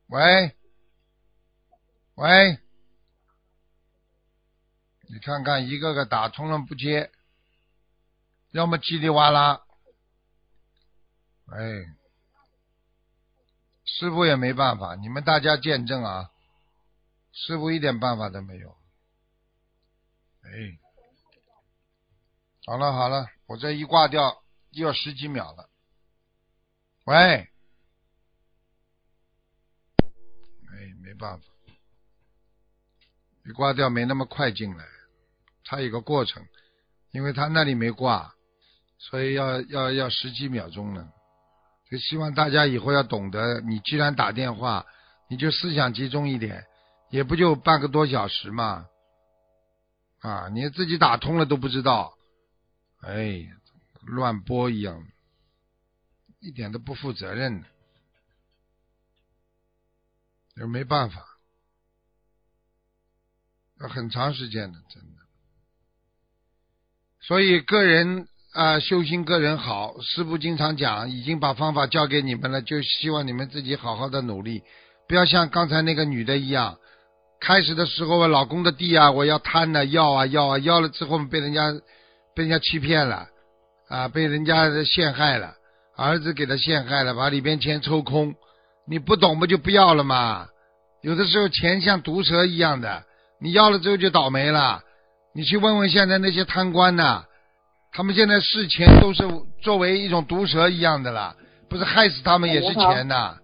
喂喂，你看看一个个打通了不接，要么叽里哇啦，哎，师傅也没办法，你们大家见证啊，师傅一点办法都没有。哎，好了好了，我这一挂掉又要十几秒了。喂，哎，没办法，一挂掉没那么快进来，它有个过程，因为他那里没挂，所以要十几秒钟呢。就希望大家以后要懂得，你既然打电话，你就思想集中一点，也不就半个多小时嘛，啊，你自己打通了都不知道，哎，乱播一样，一点都不负责任，也没办法，要很长时间的，真的。所以个人修行个人好，师父经常讲，已经把方法教给你们了，就希望你们自己好好的努力，不要像刚才那个女的一样，开始的时候老公的地我要贪了，要了之后被人家欺骗了被人家陷害了，儿子给他陷害了，把里边钱抽空，你不懂不就不要了嘛？有的时候钱像毒蛇一样的，你要了之后就倒霉了。你去问问现在那些贪官呐，他们现在视钱都是作为一种毒蛇一样的了，不是害死他们也是钱呐。